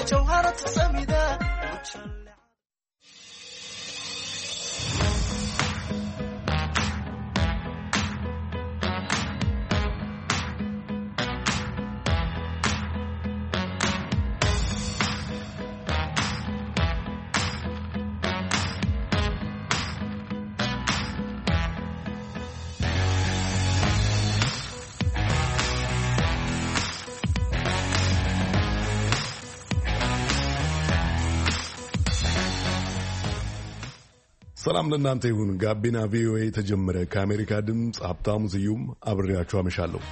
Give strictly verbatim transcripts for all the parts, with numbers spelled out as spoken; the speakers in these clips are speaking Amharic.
جوهرة سميدة ሰላም ለእናንተ ይሁን። ጋቢና ቪኦኤ ተጀመረ። ከአሜሪካ ድምፅ ሀብታሙ ስዩም አብሬያችሁ አመሻለሁ።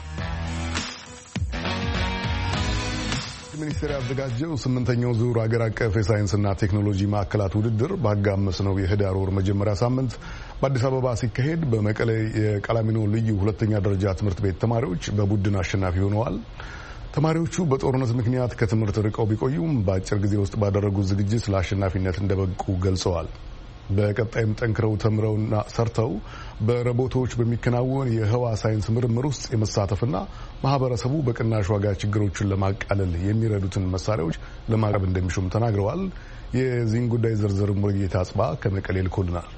ሚኒስቴር ያዘጋጀው ስምንተኛው ዙር ሀገር አቀፍ የሳይንስና ቴክኖሎጂ ማዕከላት ውድድር ባጋመስነው የህዳር ወር መጀመሪያ ሳምንት በአዲስ አበባ ሲካሄድ በመቀሌ የቀላሚኖ ልዩ ሁለተኛ ደረጃ ትምህርት ቤት ተማሪዎች በቡድን አሸናፊ ሆነዋል። ተማሪዎቹ በጦርነት ምክንያት ከትምህርት ርቀው ቢቆዩም በአጭር ጊዜ ውስጥ ባደረጉት ዝግጅት ለአሸናፊነት እንደበቁ ገልጸዋል። በቀጣይም ጠንክረው ተምረውና ሰርተው በሮቦቶች በሚከናወን የህዋ ሳይንስ ምርምር ውስጥ የመሳተፍና ማህበረሰቡ በቅናሽ ዋጋ ችግሮችን ለማቃለል የሚረዱትን መሳሪያዎች ለማቅረብ እንደሚሹም ተናግረዋል። የዚህን ጉዳይ ዝርዝር ሙሉጌታ አጽባ ከመቀሌ ልኮልናል።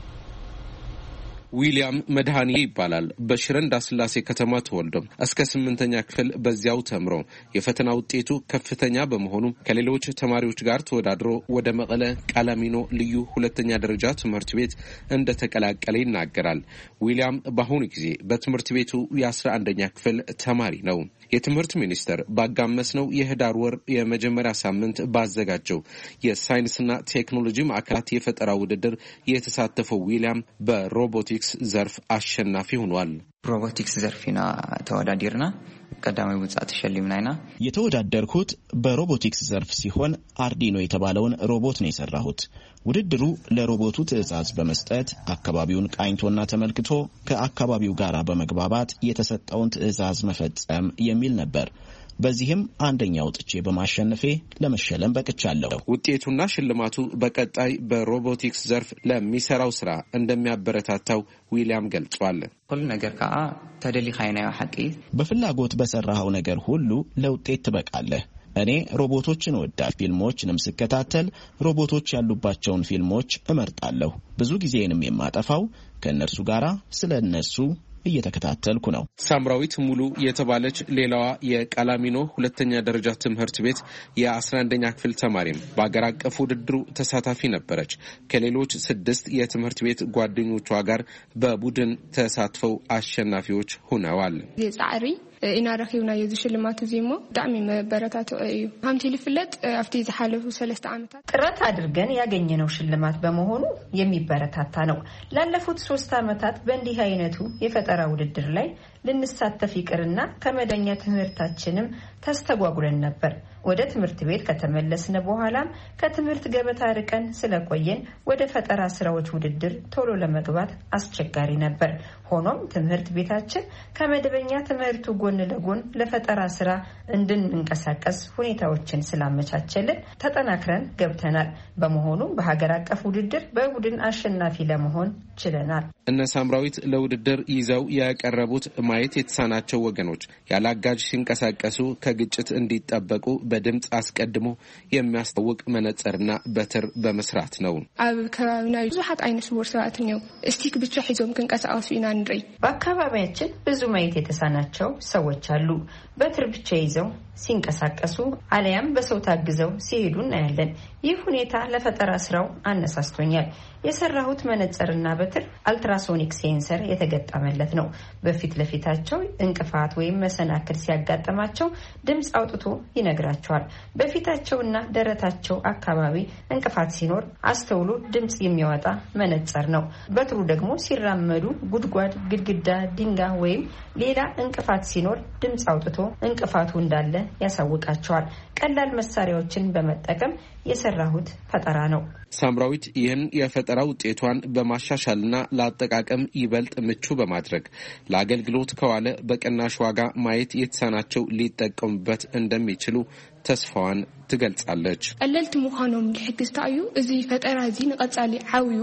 ዊሊያም መድሃኒ ይባላል። በሽረ እንዳስላሴ ከተማ ተወልዶ እስከ ስምንተኛ ክፍል በዚያው ተምሮ የፈተና ውጤቱ ከፍተኛ በመሆኑ ከሌሎች ተማሪዎች ጋር ተወዳድሮ ወደ መቀለ ቀላሚኖ ልዩ ሁለተኛ ደረጃ ትምህርት ቤት እንደተቀላቀለ ይናገራል። ዊሊያም በአሁኑ ጊዜ በትምህርት ቤቱ የአስራ አንደኛ ክፍል ተማሪ ነው። የትምህርት ሚኒስቴር ባጋመስነው የህዳር ወር የመጀመሪያ ሳምንት ባዘጋጀው የሳይንስና ቴክኖሎጂ ማዕከላት የፈጠራ ውድድር የተሳተፈው ዊሊያም በሮቦቲክስ ዘርፍ አሸናፊ ሆኗል። ሮቦቲክስ ዘርፍና ተወዳድርና ቀዳማዊ ውጻት ተሸልምናይና የተወዳደርኩት በሮቦቲክስ ዘርፍ ሲሆን አርዲኖ የተባለውን ሮቦት ነው የሰራሁት። ውድድሩ ለሮቦቱ ትዕዛዝ በመስጠት አካባቢውን ቃኝቶና ተመልክቶ ከአካባቢው ጋር በመግባባት የተሰጠውን ትዕዛዝ መፈጸም የሚል ነበር። በዚህም አንደኛ ወጥቼ በማሸነፌ ለመሸለም በቅቻለሁ። ውጤቱና ሽልማቱ በቀጣይ በሮቦቲክስ ዘርፍ ለሚሰራው ስራ እንደሚያበረታታው ዊሊያም ገልጿል። ሁሉ ነገር ከአ ተደሊኻይና ሐቂ በፍላጎት በሰራው ነገር ሁሉ ለውጤት ትበቃለህ። እኔ ሮቦቶችን ወዳጅ ፊልሞችንም ስከታተል ሮቦቶች ያሉባቸውን ፊልሞች እመርጣለሁ። ብዙ ጊዜንም የማጠፋው ከነርሱ ጋራ ስለነሱ እየተከታተልኩ ነው። ሳምራዊት ሙሉ የተባለች ሌላዋ የቀላሚኖ ሁለተኛ ደረጃ ትምህርት ቤት የአስራ አንደኛ ክፍል ተማሪም በአገር አቀፍ ውድድሩ ተሳታፊ ነበረች። ከሌሎች ስድስት የትምህርት ቤት ጓደኞቿ ጋር በቡድን ተሳትፈው አሸናፊዎች ሆነዋል። የጻሪ ኢና ረኺብና የዝሽልማት ዚሞ ዳሚ መበረታቱ እዩ ሃምቲ ልፍለጥ አፍቲ ዝሓለፉ ሰለስተ ዓመታት ጥረት አድርገን ያገኘነው ሽልማት በመሆኑ የሚበረታታ ነው። ላለፉት ሶስት ዓመታት በእንዲህ አይነቱ የፈጠራ ውድድር ላይ ልንሳተፍ ይቅርና ከመደኛ ትምህርታችንም ተስተጓጉለን ነበር። ወደ ትምህርት ቤት ከተመለስነ በኋላም ከትምህርት ገበታ ርቀን ስለቆየን ወደ ፈጠራ ስራዎች ውድድር ቶሎ ለመግባት አስቸጋሪ ነበር። ሆኖም ትምህርት ቤታችን ከመደበኛ ትምህርቱ ጎን ለጎን ለፈጠራ ስራ እንድንንቀሳቀስ ሁኔታዎችን ስላመቻቸልን ተጠናክረን ገብተናል። በመሆኑም በሀገር አቀፍ ውድድር በቡድን አሸናፊ ለመሆን ችለናል። እነ ሳምራዊት ለውድድር ይዘው ያቀረቡት ማየት የተሳናቸው ወገኖች ያላጋጅ ሲንቀሳቀሱ ከግጭት እንዲጠበቁ በድምጽ አስቀድሞ የሚያስተውቅ መነጽርና በትር በመስራት ነው። አብ ከባቢና ብዙሓት አይነት ወርሳት ነው እስቲክ ብቻ ሒዞም ክንቀሳቀሱ ኢና ንርኢ። በአካባቢያችን ብዙ ማየት የተሳናቸው ሰዎች አሉ። በትር ብቻ ይዘው ሲንቀሳቀሱ አለያም በሰው ታግዘው ሲሄዱ እናያለን። ይህ ሁኔታ ለፈጠራ ስራው አነሳስቶኛል። የሰራሁት መነጽርና በትር አልትራሶኒክ ሴንሰር የተገጠመለት ነው። በፊት ለፊታቸው እንቅፋት ወይም መሰናክል ሲያጋጥማቸው ድምጽ አውጥቶ ይነግራቸዋል። በፊታቸውና ደረታቸው አካባቢ እንቅፋት ሲኖር አስተውሎ ድምጽ የሚያወጣ መነጽር ነው። በትሩ ደግሞ ሲራመዱ ጉድጓድ፣ ግድግዳ፣ ድንጋይ ወይም ሌላ እንቅፋት ሲኖር ድምጽ አውጥቶ እንቅፋቱ እንዳለ ያሳውቃቸዋል። ቀላል መሳሪያዎችን በመጠቀም የሰራሁት ፈጠራ ነው። ሳምራዊት ይህን የፈጠራ ውጤቷን በማሻሻልና ለአጠቃቀም ይበልጥ ምቹ በማድረግ ለአገልግሎት ከዋለ በቅናሽ ዋጋ ማየት የተሳናቸው ሊጠቀሙበት እንደሚችሉ ተስፋዋን ትገልጻለች። ቀለልት ምዃኖም ልሕግዝታ እዩ። እዚ ፈጠራ እዚ ንቀጻሊ ዓውዩ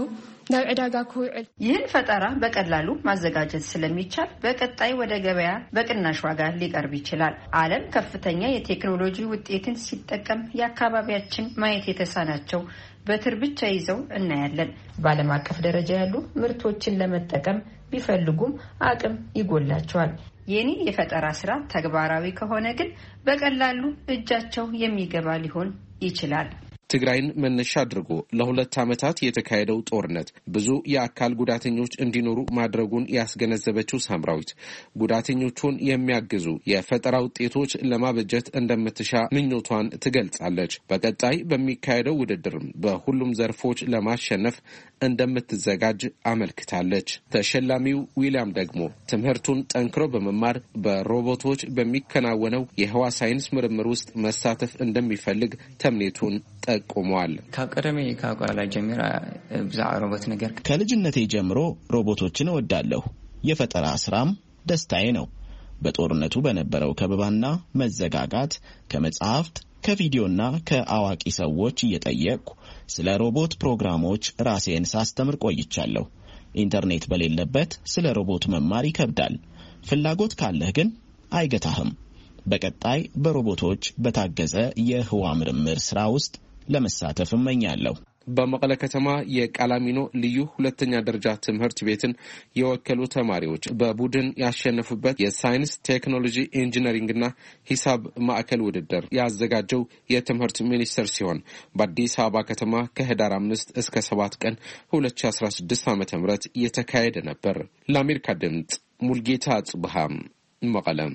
ናብ ዕዳጋ ክውዕል ይህን ፈጠራ በቀላሉ ማዘጋጀት ስለሚቻል በቀጣይ ወደ ገበያ በቅናሽ ዋጋ ሊቀርብ ይችላል። ዓለም ከፍተኛ የቴክኖሎጂ ውጤትን ሲጠቀም የአካባቢያችን ማየት የተሳናቸው በትር ብቻ ይዘው እናያለን። በዓለም አቀፍ ደረጃ ያሉ ምርቶችን ለመጠቀም ቢፈልጉም አቅም ይጎላቸዋል። የኔ የፈጠራ ስራ ተግባራዊ ከሆነ ግን በቀላሉ እጃቸው የሚገባ ሊሆን ይችላል። ትግራይን መነሻ አድርጎ ለሁለት ዓመታት የተካሄደው ጦርነት ብዙ የአካል ጉዳተኞች እንዲኖሩ ማድረጉን ያስገነዘበችው ሳምራዊት ጉዳተኞቹን የሚያግዙ የፈጠራ ውጤቶች ለማበጀት እንደምትሻ ምኞቷን ትገልጻለች። በቀጣይ በሚካሄደው ውድድር በሁሉም ዘርፎች ለማሸነፍ እንደምትዘጋጅ አመልክታለች። ተሸላሚው ዊሊያም ደግሞ ትምህርቱን ጠንክሮ በመማር በሮቦቶች በሚከናወነው የህዋ ሳይንስ ምርምር ውስጥ መሳተፍ እንደሚፈልግ ተምኔቱን ጠቁሟል። ከቀደሜ ከቋላ ጀምራ ብዛዕ ሮቦት ነገር ከልጅነቴ ጀምሮ ሮቦቶችን እወዳለሁ። የፈጠራ ስራም ደስታዬ ነው። በጦርነቱ በነበረው ከበባና መዘጋጋት ከመጽሐፍት ከቪዲዮና ከአዋቂ ሰዎች እየጠየቅኩ ስለ ሮቦት ፕሮግራሞች ራሴን ሳስተምር ቆይቻለሁ። ኢንተርኔት በሌለበት ስለ ሮቦት መማር ይከብዳል። ፍላጎት ካለህ ግን አይገታህም። በቀጣይ በሮቦቶች በታገዘ የህዋ ምርምር ስራ ውስጥ ለመሳተፍ እመኛለሁ። በመቀለ ከተማ የቃላሚኖ ልዩ ሁለተኛ ደረጃ ትምህርት ቤትን የወከሉ ተማሪዎች በቡድን ያሸነፉበት የሳይንስ ቴክኖሎጂ ኢንጂነሪንግና ሂሳብ ማዕከል ውድድር ያዘጋጀው የትምህርት ሚኒስቴር ሲሆን በአዲስ አበባ ከተማ ከህዳር አምስት እስከ ሰባት ቀን ሁለት ሺህ አስራ ስድስት ዓመተ ምህረት የተካሄደ ነበር። ለአሜሪካ ድምጽ ሙልጌታ ጽብሃም መቀለም።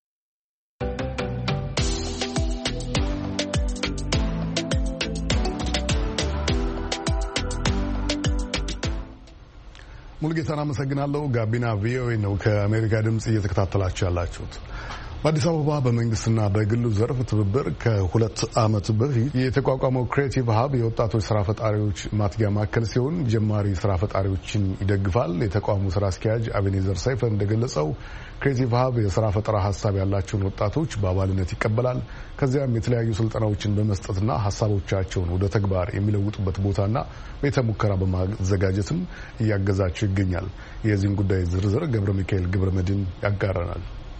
ሙልጌታን አመሰግናለሁ። ጋቢና ቪኦኤ ነው ከአሜሪካ ድምጽ እየተከታተላችሁ ያላችሁት። በአዲስ አበባ በመንግስትና በግሉ ዘርፍ ትብብር ከሁለት ዓመት በፊት የተቋቋመው ክሬቲቭ ሀብ የወጣቶች ስራ ፈጣሪዎች ማትጊያ ማዕከል ሲሆን ጀማሪ ስራ ፈጣሪዎችን ይደግፋል። የተቋሙ ስራ አስኪያጅ አቤኔዘር ሰይፈ እንደገለጸው ክሬቲቭ ሀብ የስራ ፈጠራ ሀሳብ ያላቸውን ወጣቶች በአባልነት ይቀበላል። ከዚያም የተለያዩ ስልጠናዎችን በመስጠትና ሀሳቦቻቸውን ወደ ተግባር የሚለውጡበት ቦታና ቤተ ሙከራ በማዘጋጀትም እያገዛቸው ይገኛል። የዚህን ጉዳይ ዝርዝር ገብረ ሚካኤል ግብረ መድን ያጋራናል።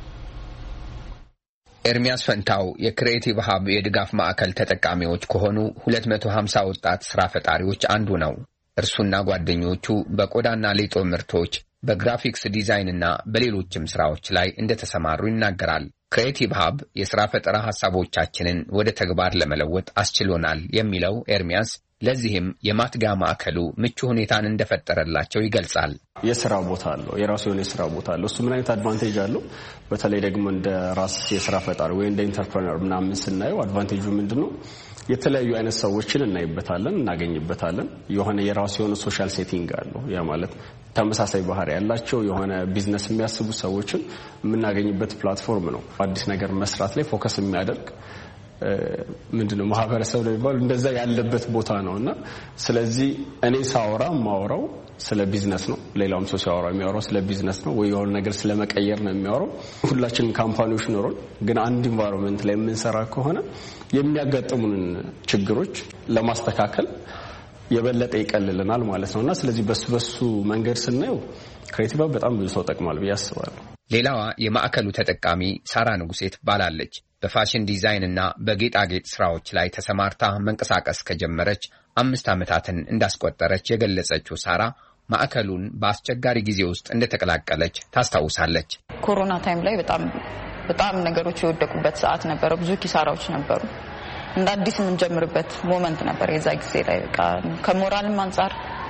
ኤርሚያስ ፈንታው የክሬቲቭ ሀብ የድጋፍ ማዕከል ተጠቃሚዎች ከሆኑ ሁለት መቶ ሃምሳ ወጣት ስራ ፈጣሪዎች አንዱ ነው። እርሱና ጓደኞቹ በቆዳና ሌጦ ምርቶች፣ በግራፊክስ ዲዛይንና በሌሎችም ስራዎች ላይ እንደተሰማሩ ይናገራል። ክሬቲቭ ሀብ የስራ ፈጠራ ሐሳቦቻችንን ወደ ተግባር ለመለወጥ አስችሎናል የሚለው ኤርሚያስ ለዚህም የማትጋ ማዕከሉ ምቹ ሁኔታን እንደፈጠረላቸው ይገልጻል። የሥራ ቦታ አለው፣ የራሱ የሆነ የሥራ ቦታ አለው። እሱ ምን አይነት አድቫንቴጅ አለው? በተለይ ደግሞ እንደ ራስ የሥራ ፈጣሪ ወይ እንደ ኢንተርፕረነር ምናምን ስናየው አድቫንቴጁ ምንድነው? የተለያዩ አይነት ሰዎችን እናይበታለን፣ እናገኝበታለን። የሆነ የራሱ የሆነ ሶሻል ሴቲንግ አለው። ያ ማለት ተመሳሳይ ባህሪ ያላቸው የሆነ ቢዝነስ የሚያስቡ ሰዎችን የምናገኝበት ፕላትፎርም ነው። አዲስ ነገር መስራት ላይ ፎከስ የሚያደርግ ምንድነው ማህበረሰብ ላይ ባሉ እንደዛ ያለበት ቦታ ነውና ስለዚህ እኔ ሳወራ ማወራው ስለ ቢዝነስ ነው። ሌላውም ሰው ሲያወራ የሚያወራው ስለ ቢዝነስ ነው ወይ የሆነ ነገር ስለመቀየር ነው የሚያወራው። ሁላችንም ካምፓኒዎች ኖሮን ግን አንድ ኢንቫይሮንመንት ላይ የምንሰራ ከሆነ የሚያጋጥሙንን ችግሮች ለማስተካከል የበለጠ ይቀልልናል ማለት ነውና ስለዚህ በሱ በሱ መንገድ ስናየው ክሬቲቭ ሀብ በጣም ብዙ ሰው ጠቅማል ብዬ አስባለሁ። ሌላዋ የማዕከሉ ተጠቃሚ ሳራ ንጉሴ ትባላለች። በፋሽን ዲዛይን እና በጌጣጌጥ ስራዎች ላይ ተሰማርታ መንቀሳቀስ ከጀመረች አምስት ዓመታትን እንዳስቆጠረች የገለጸችው ሳራ ማዕከሉን በአስቸጋሪ ጊዜ ውስጥ እንደተቀላቀለች ታስታውሳለች። ኮሮና ታይም ላይ በጣም በጣም ነገሮች የወደቁበት ሰዓት ነበር። ብዙ ኪሳራዎች ነበሩ። እንደ አዲስ የምንጀምርበት ሞመንት ነበር የዛ ጊዜ ላይ በቃ ከሞራልም አንፃር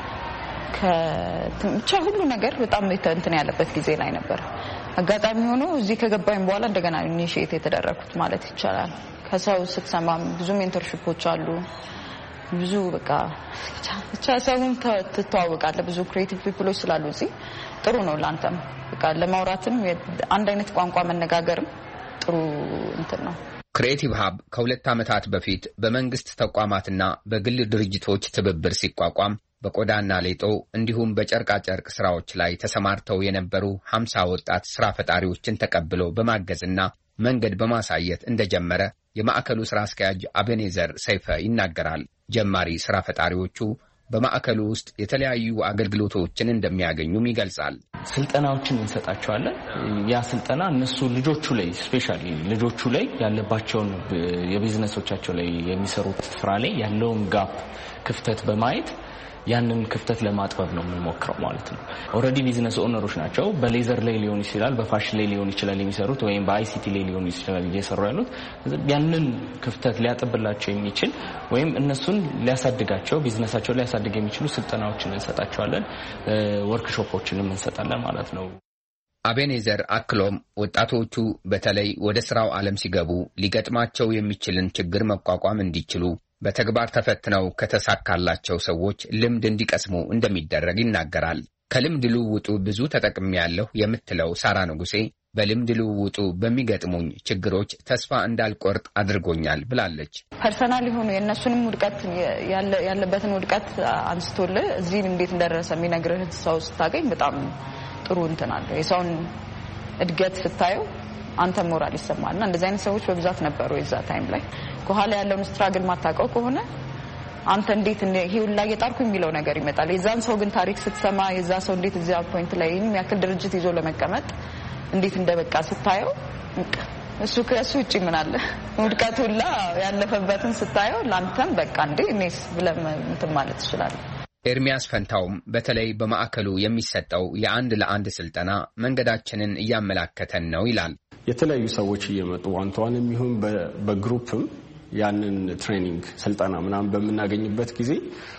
ከብቻ ሁሉ ነገር በጣም እንትን ያለበት ጊዜ ላይ ነበር። አጋጣሚ ሆኖ እዚህ ከገባኝ በኋላ እንደገና ኢኒሺዬት የተደረኩት ማለት ይቻላል። ከሰው ስትሰማም ብዙ ሜንተርሺፖች አሉ። ብዙ በቃ ብቻ ሰውን ትተዋወቃለህ። ብዙ ክሬቲቭ ፒፕሎች ስላሉ እዚህ ጥሩ ነው ላንተም በቃ ለማውራትም አንድ አይነት ቋንቋ መነጋገርም ጥሩ እንትን ነው። ክሬቲቭ ሀብ ከሁለት ዓመታት በፊት በመንግስት ተቋማትና በግል ድርጅቶች ትብብር ሲቋቋም በቆዳና ሌጦ እንዲሁም በጨርቃ ጨርቅ ስራዎች ላይ ተሰማርተው የነበሩ ሃምሳ ወጣት ስራ ፈጣሪዎችን ተቀብሎ በማገዝና መንገድ በማሳየት እንደጀመረ የማዕከሉ ስራ አስኪያጅ አቤኔዘር ሰይፈ ይናገራል። ጀማሪ ስራ ፈጣሪዎቹ በማዕከሉ ውስጥ የተለያዩ አገልግሎቶችን እንደሚያገኙም ይገልጻል። ስልጠናዎችን እንሰጣቸዋለን። ያ ስልጠና እነሱ ልጆቹ ላይ ስፔሻሊ ልጆቹ ላይ ያለባቸውን የቢዝነሶቻቸው ላይ የሚሰሩት ስራ ላይ ያለውን ጋፕ ክፍተት በማየት ያንን ክፍተት ለማጥበብ ነው የምንሞክረው ማለት ነው። ኦሬዲ ቢዝነስ ኦነሮች ናቸው። በሌዘር ላይ ሊሆን ይችላል፣ በፋሽን ላይ ሊሆን ይችላል የሚሰሩት ወይም በአይሲቲ ላይ ሊሆን ይችላል እየሰሩ ያሉት። ያንን ክፍተት ሊያጠብላቸው የሚችል ወይም እነሱን ሊያሳድጋቸው ቢዝነሳቸው ሊያሳድግ የሚችሉ ስልጠናዎችን እንሰጣቸዋለን፣ ወርክሾፖችንም እንሰጣለን ማለት ነው። አቤኔዘር አክሎም ወጣቶቹ በተለይ ወደ ስራው ዓለም ሲገቡ ሊገጥማቸው የሚችልን ችግር መቋቋም እንዲችሉ በተግባር ተፈትነው ከተሳካላቸው ሰዎች ልምድ እንዲቀስሙ እንደሚደረግ ይናገራል። ከልምድ ልውውጡ ብዙ ተጠቅሜያለሁ የምትለው ሳራ ንጉሴ በልምድ ልውውጡ በሚገጥሙኝ ችግሮች ተስፋ እንዳልቆርጥ አድርጎኛል ብላለች። ፐርሰናል የሆኑ የእነሱንም ውድቀት ያለበትን ውድቀት አንስቶልህ እዚህ እንዴት እንደደረሰ የሚነግርህ ሰው ስታገኝ በጣም ጥሩ እንትን አለ። የሰውን እድገት ስታየው አንተ ሞራል ይሰማልና እንደዚህ አይነት ሰዎች በብዛት ነበሩ የዛ ታይም ላይ። ከኋላ ያለውን ስትራግል ማታውቀው ከሆነ አንተ እንዴት ይሄው ላይ የጣርኩ የሚለው ነገር ይመጣል። የዛን ሰው ግን ታሪክ ስትሰማ የዛ ሰው እንዴት እዚያ ፖይንት ላይ የሚያክል ድርጅት ይዞ ለመቀመጥ እንዴት እንደበቃ ስታየው እሱ ከሱ ውጪ ምን አለ ውድቀቱላ ያለፈበትን ስታየው ላንተም በቃ እንዴ እኔስ ብለህ እንትን ማለት ይችላል። ኤርሚያስ ፈንታውም በተለይ በማዕከሉ የሚሰጠው የአንድ ለአንድ ስልጠና መንገዳችንን እያመላከተን ነው ይላል። የተለያዩ ሰዎች እየመጡ ዋንቷን የሚሆን በግሩፕም ያንን ትሬኒንግ ስልጠና ምናምን በመናገኝበት ጊዜ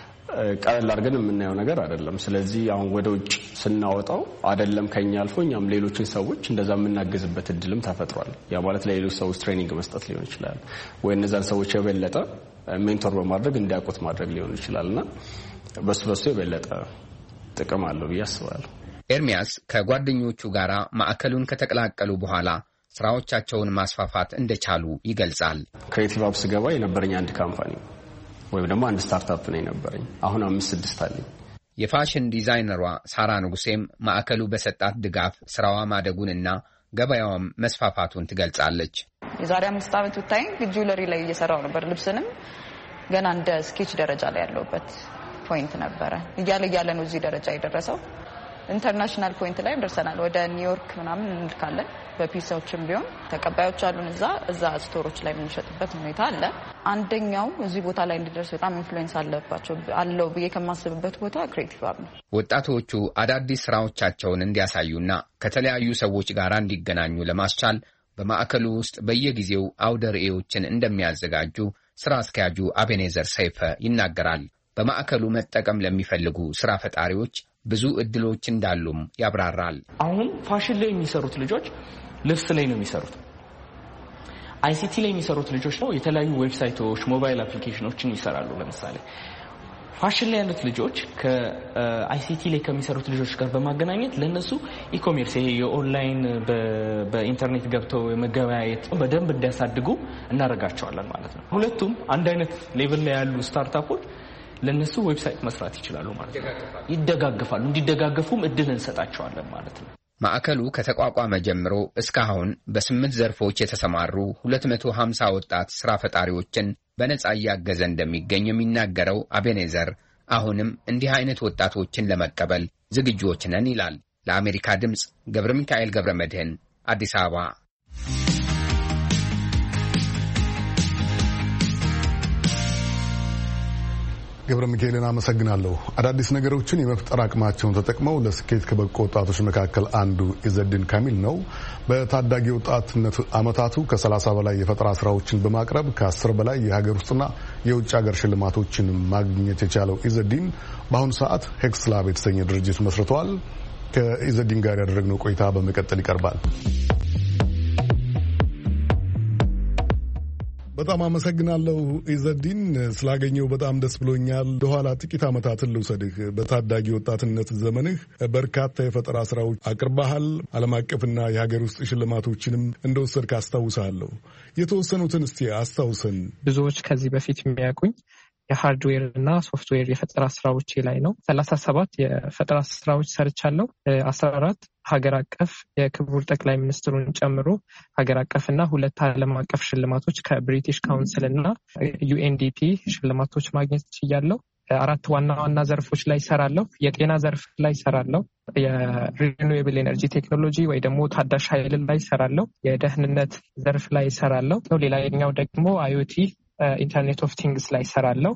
ቀለል አድርገን የምናየው ነገር አይደለም። ስለዚህ አሁን ወደ ውጭ ስናወጣው አይደለም ከኛ አልፎ እኛም ሌሎችን ሰዎች እንደዛ የምናገዝበት እድልም ተፈጥሯል። ያ ማለት ለሌሎች ሰዎች ትሬኒንግ መስጠት ሊሆን ይችላል ወይ እነዛን ሰዎች የበለጠ ሜንቶር በማድረግ እንዲያውቁት ማድረግ ሊሆን ይችላልና በሱ በሱ የበለጠ ጥቅም አለው ብዬ አስባለሁ። ኤርሚያስ ከጓደኞቹ ጋር ማዕከሉን ከተቀላቀሉ በኋላ ስራዎቻቸውን ማስፋፋት እንደቻሉ ይገልጻል። ክሬቲቭ አፕስ ገባ የነበረኝ አንድ ካምፓኒ ወይም ደግሞ አንድ ስታርታፕ ነው የነበረኝ። አሁን አምስት ስድስት አለኝ። የፋሽን ዲዛይነሯ ሳራ ንጉሴም ማዕከሉ በሰጣት ድጋፍ ስራዋ ማደጉንና ገበያዋም መስፋፋቱን ትገልጻለች። የዛሬ አምስት ዓመት ብታይ ጁለሪ ላይ እየሰራው ነበር። ልብስንም ገና እንደ ስኬች ደረጃ ላይ ያለውበት ፖይንት ነበረ። እያለ እያለ ነው እዚህ ደረጃ የደረሰው። ኢንተርናሽናል ፖይንት ላይ ደርሰናል። ወደ ኒውዮርክ ምናምን እንልካለን። በፒሳዎችም ቢሆን ተቀባዮች አሉን። እዛ እዛ ስቶሮች ላይ የምንሸጥበት ሁኔታ አለ። አንደኛው እዚህ ቦታ ላይ እንዲደርስ በጣም ኢንፍሉዌንስ አለባቸው አለው ብዬ ከማስብበት ቦታ ክሬቲቭ አፕ ነው። ወጣቶቹ አዳዲስ ስራዎቻቸውን እንዲያሳዩና ከተለያዩ ሰዎች ጋር እንዲገናኙ ለማስቻል በማዕከሉ ውስጥ በየጊዜው አውደ ርዕዮችን እንደሚያዘጋጁ ስራ አስኪያጁ አቤኔዘር ሰይፈ ይናገራል። በማዕከሉ መጠቀም ለሚፈልጉ ስራ ፈጣሪዎች ብዙ እድሎች እንዳሉም ያብራራል። አሁን ፋሽን ላይ የሚሰሩት ልጆች ልብስ ላይ ነው የሚሰሩት። አይሲቲ ላይ የሚሰሩት ልጆች ነው የተለያዩ ዌብሳይቶች፣ ሞባይል አፕሊኬሽኖችን ይሰራሉ። ለምሳሌ ፋሽን ላይ ያሉት ልጆች ከአይሲቲ ላይ ከሚሰሩት ልጆች ጋር በማገናኘት ለነሱ ኢኮሜርስ ይሄ የኦንላይን በኢንተርኔት ገብተው የመገበያየት በደንብ እንዲያሳድጉ እናደርጋቸዋለን ማለት ነው። ሁለቱም አንድ አይነት ሌቭል ላይ ያሉ ስታርታፖች ለነሱ ዌብሳይት መስራት ይችላሉ ማለት ነው። ይደጋገፋሉ። እንዲደጋገፉም እድል እንሰጣቸዋለን ማለት ነው። ማዕከሉ ከተቋቋመ ጀምሮ እስካሁን በስምንት ዘርፎች የተሰማሩ ሁለት መቶ ሀምሳ ወጣት ስራ ፈጣሪዎችን በነጻ እያገዘ እንደሚገኝ የሚናገረው አቤኔዘር አሁንም እንዲህ አይነት ወጣቶችን ለመቀበል ዝግጁዎች ነን ይላል። ለአሜሪካ ድምፅ ገብረ ሚካኤል ገብረ መድህን አዲስ አበባ። ገብረ ሚካኤልን አመሰግናለሁ። አዳዲስ ነገሮችን የመፍጠር አቅማቸውን ተጠቅመው ለስኬት ከበቁ ወጣቶች መካከል አንዱ ኢዘዲን ካሚል ነው። በታዳጊ ወጣትነት ዓመታቱ ከሰላሳ በላይ የፈጠራ ስራዎችን በማቅረብ ከአስር በላይ የሀገር ውስጥና የውጭ ሀገር ሽልማቶችን ማግኘት የቻለው ኢዘዲን በአሁኑ ሰዓት ሄክስ ላብ የተሰኘ ድርጅት መስርተዋል። ከኢዘዲን ጋር ያደረግነው ቆይታ በመቀጠል ይቀርባል። በጣም አመሰግናለሁ ኢዘዲን፣ ስላገኘው በጣም ደስ ብሎኛል። በኋላ ጥቂት ዓመታትን ልውሰድህ። በታዳጊ ወጣትነት ዘመንህ በርካታ የፈጠራ ስራዎች አቅርባሃል። ዓለም አቀፍና የሀገር ውስጥ ሽልማቶችንም እንደወሰድክ አስታውሳለሁ። የተወሰኑትን እስቲ አስታውሰን። ብዙዎች ከዚህ በፊት የሚያውቁኝ የሃርድዌር እና ሶፍትዌር የፈጠራ ስራዎች ላይ ነው። ሰላሳ ሰባት የፈጠራ ስራዎች ሰርቻለሁ። አስራ አራት ሀገር አቀፍ የክቡር ጠቅላይ ሚኒስትሩን ጨምሮ ሀገር አቀፍና ሁለት ዓለም አቀፍ ሽልማቶች ከብሪቲሽ ካውንስል እና ዩኤንዲፒ ሽልማቶች ማግኘት ችያለሁ። አራት ዋና ዋና ዘርፎች ላይ ሰራለሁ። የጤና ዘርፍ ላይ ሰራለሁ። የሪኒዌብል ኤነርጂ ቴክኖሎጂ ወይ ደግሞ ታዳሽ ኃይል ላይ ሰራለሁ። የደህንነት ዘርፍ ላይ ሰራለሁ። ሌላኛው ደግሞ አይኦቲ ኢንተርኔት ኦፍ ቲንግስ ላይ ሰራለሁ።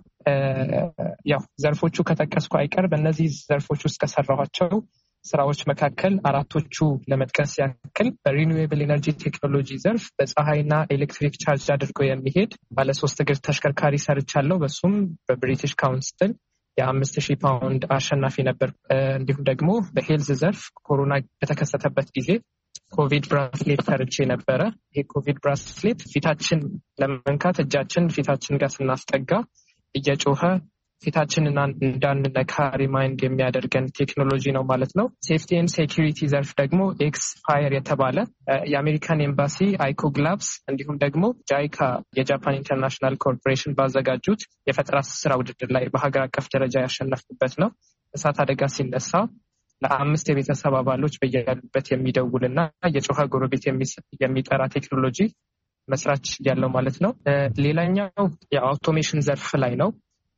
ያው ዘርፎቹ ከጠቀስኩ አይቀር በእነዚህ ዘርፎች ውስጥ ከሰራኋቸው ስራዎች መካከል አራቶቹ ለመጥቀስ ያክል በሪኒዌብል ኤነርጂ ቴክኖሎጂ ዘርፍ በፀሐይና ኤሌክትሪክ ቻርጅ አድርጎ የሚሄድ ባለሶስት እግር ተሽከርካሪ ሰርቻለሁ። በሱም በብሪቲሽ ካውንስል የአምስት ሺህ ፓውንድ አሸናፊ ነበር። እንዲሁም ደግሞ በሄልዝ ዘርፍ ኮሮና በተከሰተበት ጊዜ ኮቪድ ብራስሌት ሰርቼ ነበረ። ይሄ ኮቪድ ብራስሌት ፊታችን ለመንካት እጃችን ፊታችን ጋር ስናስጠጋ እየጮኸ ፊታችንን እንዳንነካ ሪማይንድ የሚያደርገን ቴክኖሎጂ ነው ማለት ነው። ሴፍቲ ኤንድ ሴኪሪቲ ዘርፍ ደግሞ ኤክስ ፋየር የተባለ የአሜሪካን ኤምባሲ አይኮ ግላብስ እንዲሁም ደግሞ ጃይካ የጃፓን ኢንተርናሽናል ኮርፖሬሽን ባዘጋጁት የፈጠራ ስራ ውድድር ላይ በሀገር አቀፍ ደረጃ ያሸነፍኩበት ነው። እሳት አደጋ ሲነሳ ለአምስት የቤተሰብ አባሎች በያሉበት የሚደውልና የጮኸ ጎረቤት የሚጠራ ቴክኖሎጂ መስራች ያለው ማለት ነው። ሌላኛው የአውቶሜሽን ዘርፍ ላይ ነው።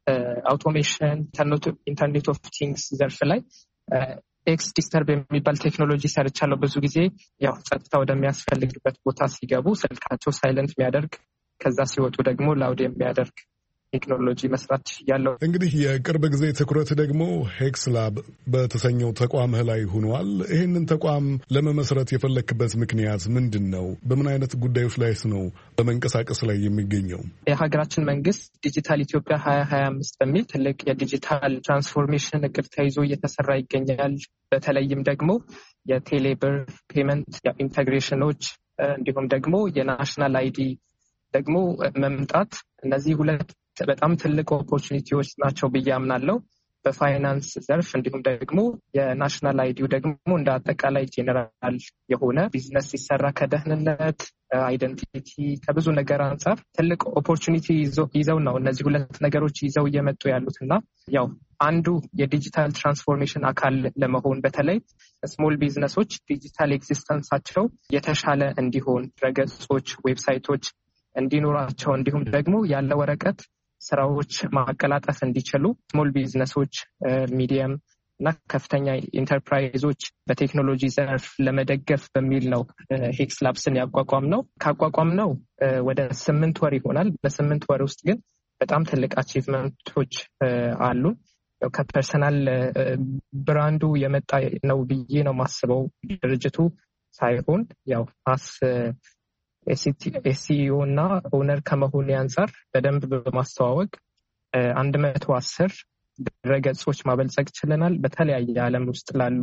አውቶሜሽን ኢንተርኔት ኦፍ ቲንግስ ዘርፍ ላይ ኤክስ ዲስተርብ የሚባል ቴክኖሎጂ ሰርቻለሁ። ብዙ ጊዜ ያው ጸጥታ ወደሚያስፈልግበት ቦታ ሲገቡ ስልካቸው ሳይለንት የሚያደርግ ከዛ ሲወጡ ደግሞ ላውድ የሚያደርግ ቴክኖሎጂ መስራት ያለው። እንግዲህ የቅርብ ጊዜ ትኩረት ደግሞ ሄክስ ላብ በተሰኘው ተቋምህ ላይ ሆኗል። ይህንን ተቋም ለመመስረት የፈለክበት ምክንያት ምንድን ነው? በምን አይነት ጉዳዮች ላይስ ነው በመንቀሳቀስ ላይ የሚገኘው? የሀገራችን መንግስት ዲጂታል ኢትዮጵያ ሀያ ሀያ አምስት በሚል ትልቅ የዲጂታል ትራንስፎርሜሽን እቅድ ተይዞ እየተሰራ ይገኛል። በተለይም ደግሞ የቴሌብር ፔመንት ኢንቴግሬሽኖች እንዲሁም ደግሞ የናሽናል አይዲ ደግሞ መምጣት እነዚህ ሁለት በጣም ትልቅ ኦፖርቹኒቲዎች ናቸው ብዬ አምናለሁ በፋይናንስ ዘርፍ። እንዲሁም ደግሞ የናሽናል አይዲው ደግሞ እንደ አጠቃላይ ጄኔራል የሆነ ቢዝነስ ሲሰራ ከደህንነት አይደንቲቲ ከብዙ ነገር አንጻር ትልቅ ኦፖርቹኒቲ ይዘው ነው እነዚህ ሁለት ነገሮች ይዘው እየመጡ ያሉት እና ያው አንዱ የዲጂታል ትራንስፎርሜሽን አካል ለመሆን በተለይ ስሞል ቢዝነሶች ዲጂታል ኤግዚስተንሳቸው የተሻለ እንዲሆን ድረገጾች፣ ዌብሳይቶች እንዲኖራቸው እንዲሁም ደግሞ ያለ ወረቀት ስራዎች ማቀላጠፍ እንዲችሉ ስሞል ቢዝነሶች፣ ሚዲየም እና ከፍተኛ ኢንተርፕራይዞች በቴክኖሎጂ ዘርፍ ለመደገፍ በሚል ነው ሄክስ ላብስን ያቋቋም ነው። ካቋቋም ነው ወደ ስምንት ወር ይሆናል። በስምንት ወር ውስጥ ግን በጣም ትልቅ አቺቭመንቶች አሉ። ከፐርሰናል ብራንዱ የመጣ ነው ብዬ ነው ማስበው ድርጅቱ ሳይሆን ያው አስ ኤስሲኦ እና ኦነር ከመሆን አንጻር በደንብ በማስተዋወቅ አንድ መቶ አስር ድረገጾች ማበልጸግ ችለናል። በተለያየ ዓለም ውስጥ ላሉ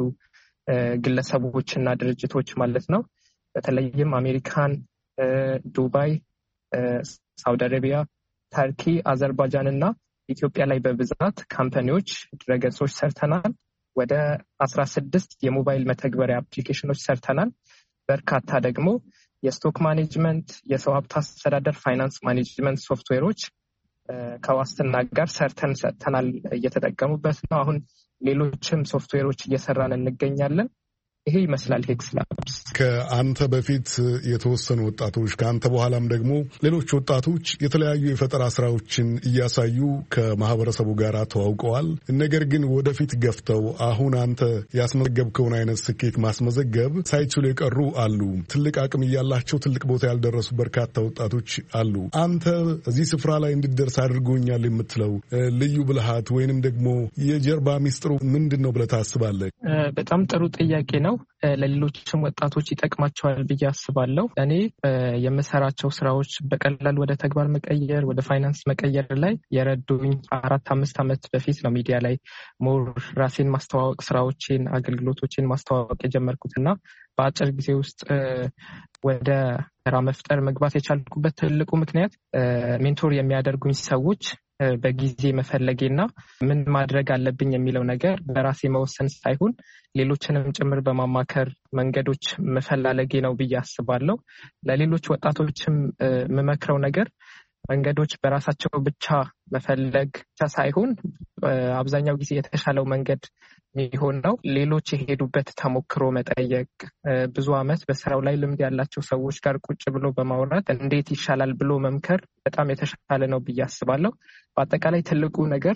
ግለሰቦች እና ድርጅቶች ማለት ነው። በተለይም አሜሪካን፣ ዱባይ፣ ሳውዲ አረቢያ፣ ተርኪ፣ አዘርባይጃን እና ኢትዮጵያ ላይ በብዛት ካምፓኒዎች ድረገጾች ሰርተናል። ወደ አስራ ስድስት የሞባይል መተግበሪያ አፕሊኬሽኖች ሰርተናል። በርካታ ደግሞ የስቶክ ማኔጅመንት፣ የሰው ሀብት አስተዳደር፣ ፋይናንስ ማኔጅመንት ሶፍትዌሮች ከዋስትና ጋር ሰርተን ሰጥተናል። እየተጠቀሙበት ነው። አሁን ሌሎችም ሶፍትዌሮች እየሰራን እንገኛለን። ይሄ ይመስላል ሄክስ ላብስ። ከአንተ በፊት የተወሰኑ ወጣቶች ከአንተ በኋላም ደግሞ ሌሎች ወጣቶች የተለያዩ የፈጠራ ስራዎችን እያሳዩ ከማህበረሰቡ ጋር ተዋውቀዋል። ነገር ግን ወደፊት ገፍተው አሁን አንተ ያስመዘገብከውን አይነት ስኬት ማስመዘገብ ሳይችሉ የቀሩ አሉ። ትልቅ አቅም እያላቸው ትልቅ ቦታ ያልደረሱ በርካታ ወጣቶች አሉ። አንተ እዚህ ስፍራ ላይ እንድደርስ አድርጎኛል የምትለው ልዩ ብልሃት ወይንም ደግሞ የጀርባ ሚስጥሩ ምንድን ነው ብለህ ታስባለህ? በጣም ጥሩ ጥያቄ ነው። ለሌሎችም ወጣቶች ይጠቅማቸዋል ብዬ አስባለሁ። እኔ የምሰራቸው ስራዎች በቀላል ወደ ተግባር መቀየር፣ ወደ ፋይናንስ መቀየር ላይ የረዱኝ አራት አምስት ዓመት በፊት ነው ሚዲያ ላይ ሞር ራሴን ማስተዋወቅ፣ ስራዎችን፣ አገልግሎቶችን ማስተዋወቅ የጀመርኩት እና በአጭር ጊዜ ውስጥ ወደ ስራ መፍጠር መግባት የቻልኩበት ትልቁ ምክንያት ሜንቶር የሚያደርጉኝ ሰዎች በጊዜ መፈለጌና ምን ማድረግ አለብኝ የሚለው ነገር በራሴ መወሰን ሳይሆን ሌሎችንም ጭምር በማማከር መንገዶች መፈላለጌ ነው ብዬ አስባለሁ። ለሌሎች ወጣቶችም የምመክረው ነገር መንገዶች በራሳቸው ብቻ መፈለግ ብቻ ሳይሆን አብዛኛው ጊዜ የተሻለው መንገድ የሚሆን ነው ሌሎች የሄዱበት ተሞክሮ መጠየቅ፣ ብዙ ዓመት በስራው ላይ ልምድ ያላቸው ሰዎች ጋር ቁጭ ብሎ በማውራት እንዴት ይሻላል ብሎ መምከር በጣም የተሻለ ነው ብዬ አስባለሁ። በአጠቃላይ ትልቁ ነገር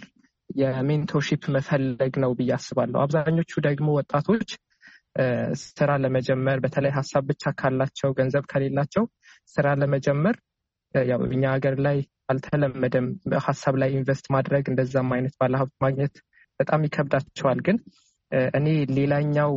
የሜንቶርሺፕ መፈለግ ነው ብዬ አስባለሁ። አብዛኞቹ ደግሞ ወጣቶች ስራ ለመጀመር በተለይ ሀሳብ ብቻ ካላቸው ገንዘብ ከሌላቸው ስራ ለመጀመር ያው እኛ ሀገር ላይ አልተለመደም ሀሳብ ላይ ኢንቨስት ማድረግ እንደዛም አይነት ባለሀብት ማግኘት በጣም ይከብዳቸዋል። ግን እኔ ሌላኛው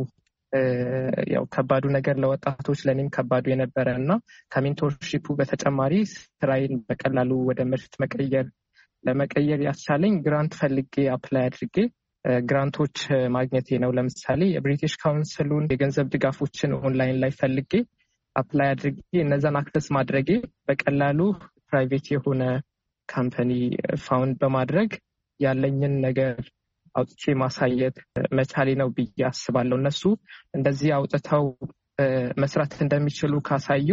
ያው ከባዱ ነገር ለወጣቶች ለኔም ከባዱ የነበረ እና ከሜንቶርሺፑ በተጨማሪ ስራዬን በቀላሉ ወደ ምርት መቀየር ለመቀየር ያስቻለኝ ግራንት ፈልጌ አፕላይ አድርጌ ግራንቶች ማግኘቴ ነው። ለምሳሌ የብሪቲሽ ካውንስሉን የገንዘብ ድጋፎችን ኦንላይን ላይ ፈልጌ አፕላይ አድርጌ እነዛን አክሰስ ማድረጌ በቀላሉ ፕራይቬት የሆነ ካምፓኒ ፋውንድ በማድረግ ያለኝን ነገር አውጥቼ ማሳየት መቻሌ ነው ብዬ አስባለሁ። እነሱ እንደዚህ አውጥተው መስራት እንደሚችሉ ካሳዩ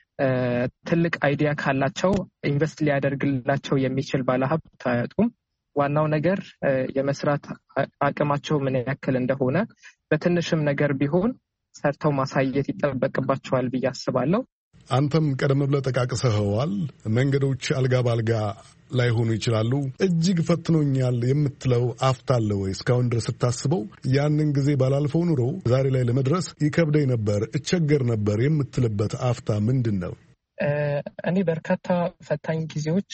ትልቅ አይዲያ ካላቸው ኢንቨስት ሊያደርግላቸው የሚችል ባለሀብት አያጡም። ዋናው ነገር የመስራት አቅማቸው ምን ያክል እንደሆነ በትንሽም ነገር ቢሆን ሰርተው ማሳየት ይጠበቅባቸዋል ብዬ አስባለሁ። አንተም ቀደም ብለህ ጠቃቅሰኸዋል። መንገዶች አልጋ ባልጋ ላይሆኑ ይችላሉ። እጅግ ፈትኖኛል የምትለው አፍታ አለ ወይ? እስካሁን ድረስ ስታስበው ያንን ጊዜ ባላልፈው ኑሮ ዛሬ ላይ ለመድረስ ይከብደኝ ነበር፣ እቸገር ነበር የምትልበት አፍታ ምንድን ነው? እኔ በርካታ ፈታኝ ጊዜዎች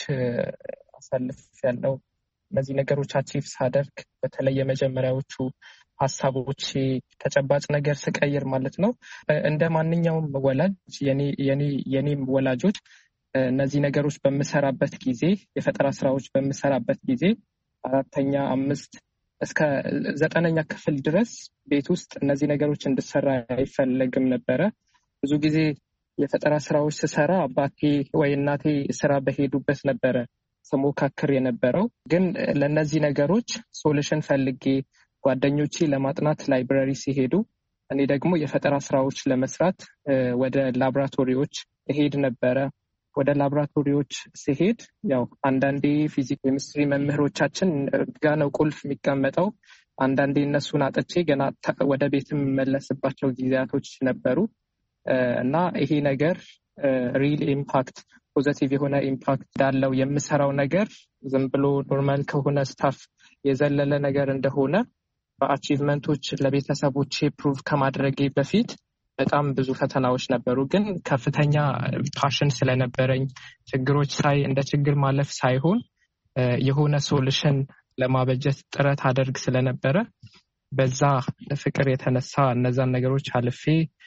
አሳልፌያለሁ። እነዚህ ነገሮች አቺቭ ሳደርግ በተለይ የመጀመሪያዎቹ ሀሳቦች ተጨባጭ ነገር ስቀይር ማለት ነው። እንደ ማንኛውም ወላጅ የኔም ወላጆች እነዚህ ነገሮች በምሰራበት ጊዜ የፈጠራ ስራዎች በምሰራበት ጊዜ አራተኛ አምስት እስከ ዘጠነኛ ክፍል ድረስ ቤት ውስጥ እነዚህ ነገሮች እንድሰራ አይፈለግም ነበረ። ብዙ ጊዜ የፈጠራ ስራዎች ስሰራ አባቴ ወይ እናቴ ስራ በሄዱበት ነበረ ስሞካክር የነበረው። ግን ለእነዚህ ነገሮች ሶሉሽን ፈልጌ ጓደኞቼ ለማጥናት ላይብረሪ ሲሄዱ እኔ ደግሞ የፈጠራ ስራዎች ለመስራት ወደ ላቦራቶሪዎች እሄድ ነበረ። ወደ ላቦራቶሪዎች ሲሄድ ያው አንዳንዴ ፊዚክስ ኬሚስትሪ መምህሮቻችን ጋ ነው ቁልፍ የሚቀመጠው። አንዳንዴ እነሱን አጥቼ ገና ወደ ቤት የምመለስባቸው ጊዜያቶች ነበሩ እና ይሄ ነገር ሪል ኢምፓክት ፖዚቲቭ የሆነ ኢምፓክት እንዳለው የምሰራው ነገር ዝም ብሎ ኖርማል ከሆነ ስታፍ የዘለለ ነገር እንደሆነ በአቺቭመንቶች ለቤተሰቦቼ ፕሩቭ ከማድረጌ በፊት በጣም ብዙ ፈተናዎች ነበሩ። ግን ከፍተኛ ፓሽን ስለነበረኝ ችግሮች ሳይ እንደ ችግር ማለፍ ሳይሆን የሆነ ሶሉሽን ለማበጀት ጥረት አደርግ ስለነበረ በዛ ፍቅር የተነሳ እነዛን ነገሮች አልፌ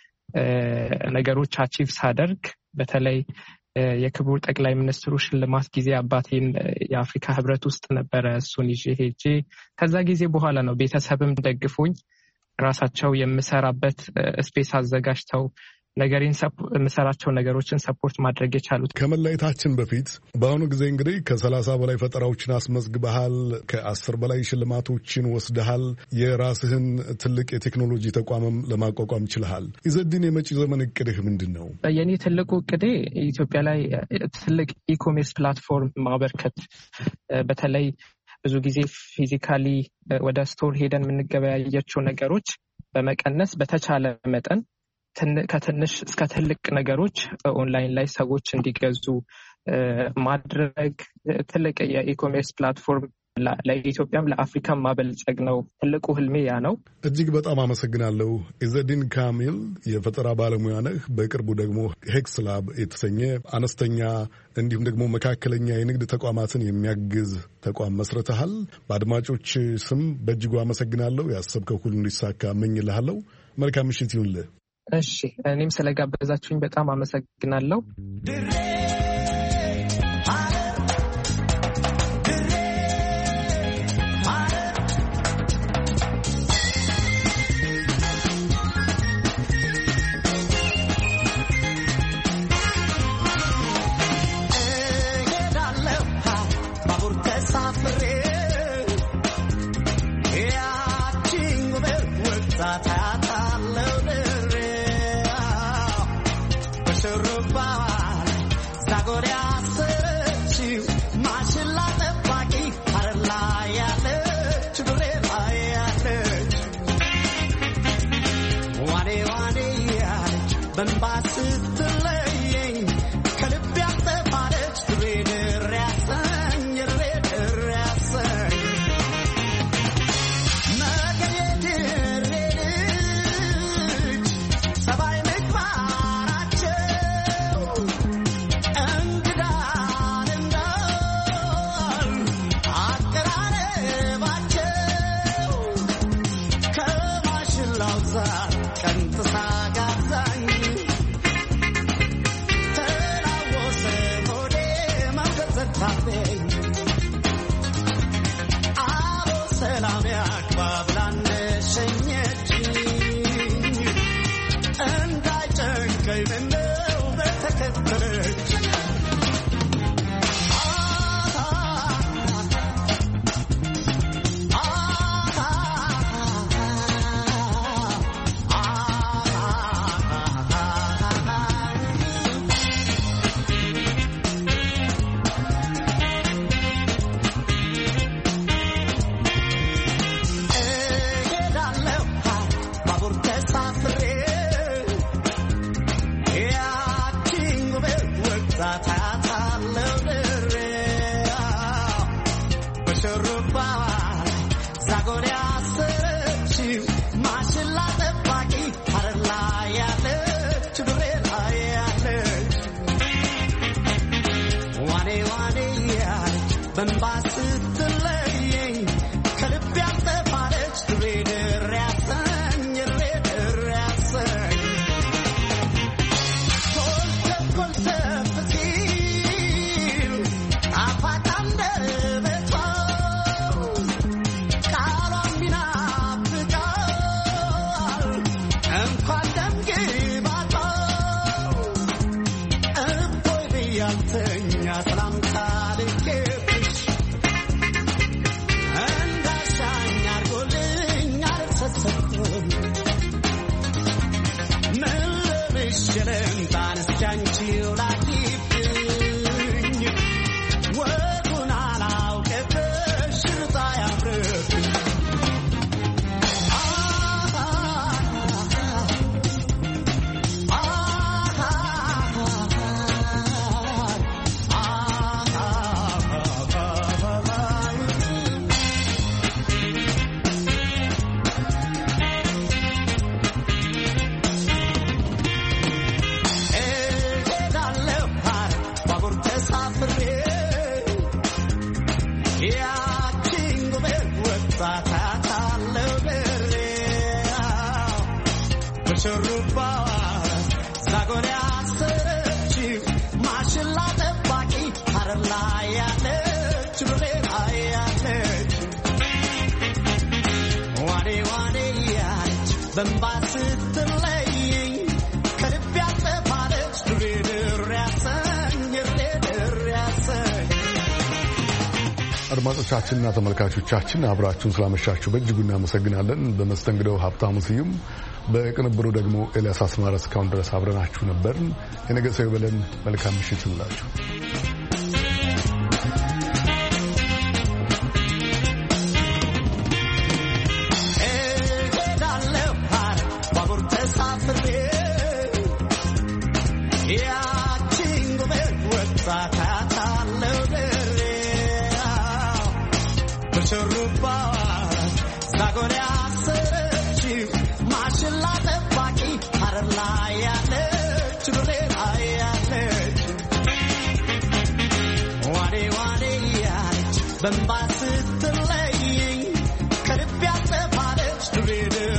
ነገሮች አቺቭ ሳደርግ በተለይ የክቡር ጠቅላይ ሚኒስትሩ ሽልማት ጊዜ አባቴን የአፍሪካ ህብረት ውስጥ ነበረ እሱን ይዤ ሄጄ ከዛ ጊዜ በኋላ ነው ቤተሰብም ደግፎኝ ራሳቸው የምሰራበት ስፔስ አዘጋጅተው ነገሬን የምሰራቸው ነገሮችን ሰፖርት ማድረግ የቻሉት። ከመለየታችን በፊት በአሁኑ ጊዜ እንግዲህ ከሰላሳ በላይ ፈጠራዎችን አስመዝግበሃል። ከአስር በላይ ሽልማቶችን ወስደሃል። የራስህን ትልቅ የቴክኖሎጂ ተቋምም ለማቋቋም ችልሃል። ኢዘዲን የመጪ ዘመን እቅድህ ምንድን ነው? የኔ ትልቁ እቅዴ ኢትዮጵያ ላይ ትልቅ ኢኮሜርስ ፕላትፎርም ማበርከት፣ በተለይ ብዙ ጊዜ ፊዚካሊ ወደ ስቶር ሄደን የምንገበያያቸው ነገሮች በመቀነስ በተቻለ መጠን ከትንሽ እስከ ትልቅ ነገሮች ኦንላይን ላይ ሰዎች እንዲገዙ ማድረግ ትልቅ የኢኮሜርስ ፕላትፎርም ለኢትዮጵያም ለአፍሪካም ማበልጸግ ነው። ትልቁ ህልሜ ያ ነው። እጅግ በጣም አመሰግናለሁ። ኢዘዲን ካሚል የፈጠራ ባለሙያ ነህ። በቅርቡ ደግሞ ሄክስ ላብ የተሰኘ አነስተኛ እንዲሁም ደግሞ መካከለኛ የንግድ ተቋማትን የሚያግዝ ተቋም መስርተሃል። በአድማጮች ስም በእጅጉ አመሰግናለሁ። ያሰብከው ሁሉ እንዲሳካ እመኝልሃለሁ። መልካም ምሽት ይሁንልህ። እሺ፣ እኔም ስለጋበዛችሁኝ በጣም አመሰግናለሁ። ሰላም ያክባብላን ሸኘች እንዳይጨንቀኝ ምነው በተከተለች አድማጮቻችንና ተመልካቾቻችን አብራችሁን ስላመሻችሁ በእጅጉ እናመሰግናለን። በመስተንግዶው ሀብታሙ ስዩም፣ በቅንብሩ ደግሞ ኤልያስ አስማረ እስካሁን ድረስ አብረናችሁ ነበርን። የነገ ሰው ይበለን። መልካም ምሽት ይሁንላችሁ። Bamba ስትለይ ከልብ ያጠፋለች